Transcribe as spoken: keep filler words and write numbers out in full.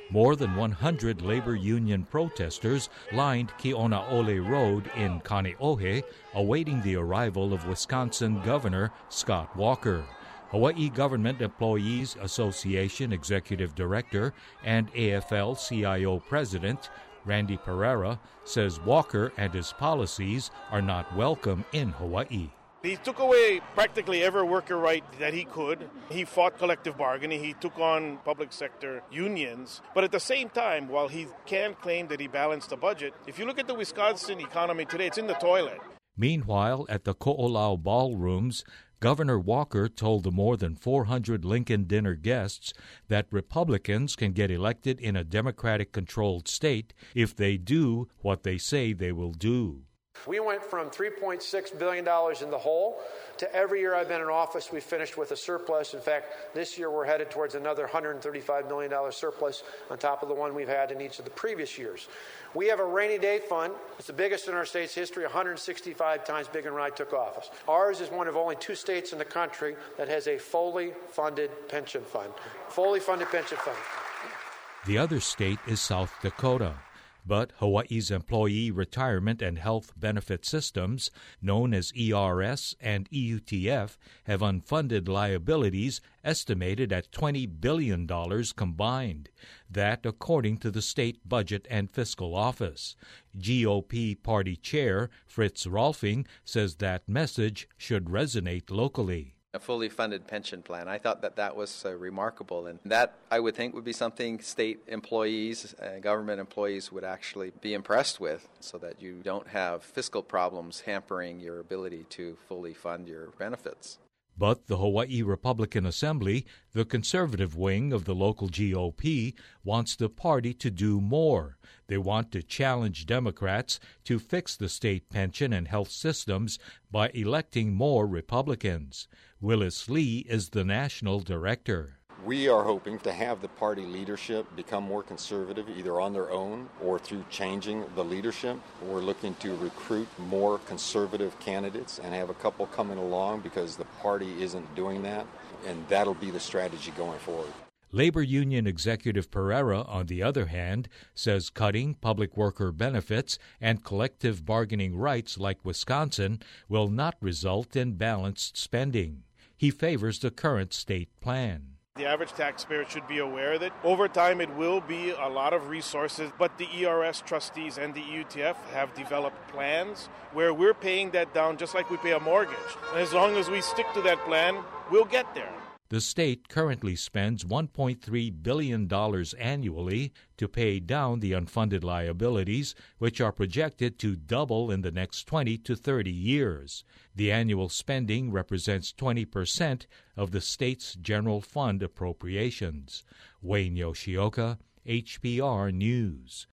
More than one hundred labor union protesters lined Kionaole Road in Kaneohe, awaiting the arrival of Wisconsin Governor Scott Walker. Hawaii Government Employees Association Executive Director and A F L C I O President Randy Pereira says Walker and his policies are not welcome in Hawaii. He took away practically every worker right that he could. He fought collective bargaining. He took on public sector unions. But at the same time, while he can claim that he balanced the budget, if you look at the Wisconsin economy today, it's in the toilet. Meanwhile, at the Ko'olau ballrooms, Governor Walker told the more than four hundred Lincoln dinner guests that Republicans can get elected in a Democratic-controlled state if they do what they say they will do. We went from three point six billion dollars in the hole to every year I've been in office, we finished with a surplus. In fact, this year we're headed towards another one hundred thirty-five million dollars surplus on top of the one we've had in each of the previous years. We have a rainy day fund. It's the biggest in our state's history, one hundred sixty-five times bigger than when I took office. Ours is one of only two states in the country that has a fully funded pension fund. Fully funded pension fund. The other state is South Dakota. But Hawaii's Employee Retirement and Health Benefit Systems, known as E R S and E U T F, have unfunded liabilities estimated at twenty billion dollars combined. That, according to the State Budget and Fiscal Office. G O P Party Chair Fritz Rolfing says that message should resonate locally. A fully funded pension plan. I thought that that was uh, remarkable, and that I would think would be something state employees, uh, government employees would actually be impressed with, so that you don't have fiscal problems hampering your ability to fully fund your benefits. But the Hawaii Republican Assembly, the conservative wing of the local G O P, wants the party to do more. They want to challenge Democrats to fix the state pension and health systems by electing more Republicans. Willis Lee is the national director. We are hoping to have the party leadership become more conservative, either on their own or through changing the leadership. We're looking to recruit more conservative candidates and have a couple coming along because the party isn't doing that, and that'll be the strategy going forward. Labor Union Executive Pereira, on the other hand, says cutting public worker benefits and collective bargaining rights like Wisconsin will not result in balanced spending. He favors the current state plan. The average taxpayer should be aware that over time it will be a lot of resources, but the E R S trustees and the E U T F have developed plans where we're paying that down just like we pay a mortgage. And as long as we stick to that plan, we'll get there. The state currently spends one point three billion dollars annually to pay down the unfunded liabilities, which are projected to double in the next twenty to thirty years. The annual spending represents twenty percent of the state's general fund appropriations. Wayne Yoshioka, H P R News.